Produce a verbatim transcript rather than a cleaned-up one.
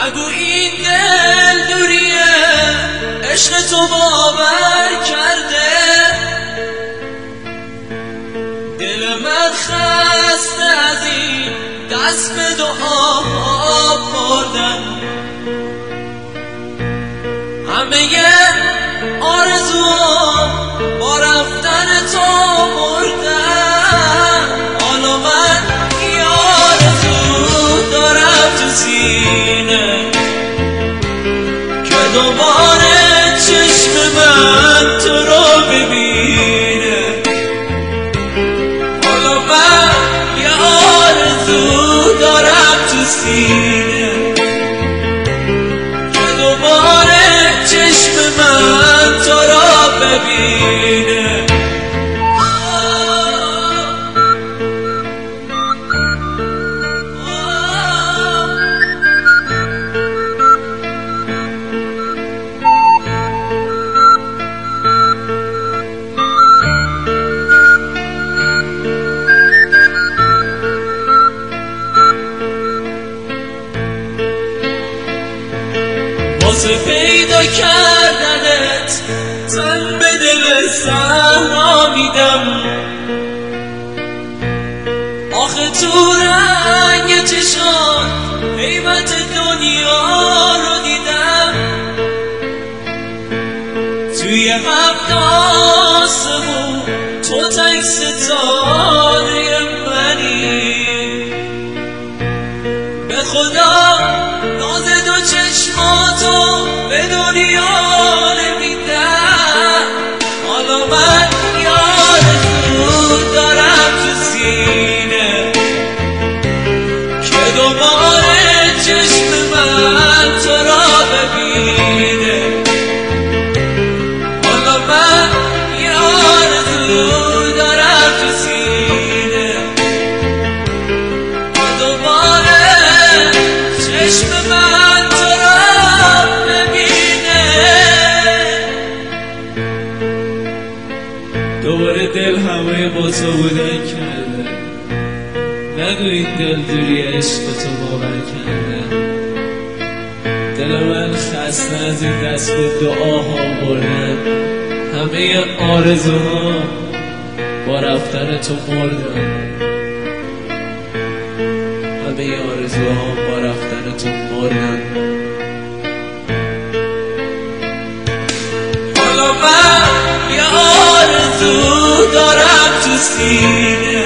نگو این دل دوریه، عشق تو باور کرده. دل من خسته از این دست به دعا بردن، همه آرزوام با رفتن تو مردن. حالا من یه آرزو دارم تو سینه که دوباره چشم من تو رو ببینه. حالا من یه آرزو دارم تو سینه که دوباره چشم من تو رو ببینه. واسه پیدا کردنت تن به دل صحرا میدم. آخه تو رنگ چشات قیمت دنیا رو دیدم. توی هفت آسمون تو تک ستاره منی. به خدا ناز دو چشماتو به دنیا نمیدم. حالا من یه آرزو دارم تو سینه که دوباره چشم من تو را ببینه. حالا من یه آرزو دارم تو سینه که دوباره چشم من تو را ببینه. دوباره دل همه با تو بودن کرده. نگو این دل دوری عشق تو باور کرده. دل من خسته از این دست به دعاها بردن. همه آرزوها با رفتن تو مردن. همه آرزوها با رفتن تو مردن. حالا من یه آرزو دارم تو سینه